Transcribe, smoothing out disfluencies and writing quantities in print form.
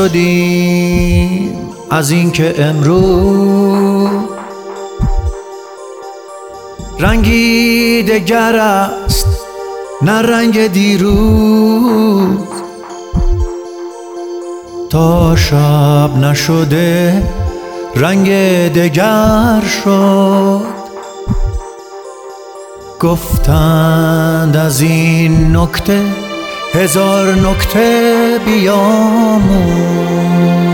شدیم از اینکه امروز رنگی دگر است نه رنگ دیروز. تا شب نشده رنگ دگر شد، گفتند از این نکته هزار نکته بیاموز.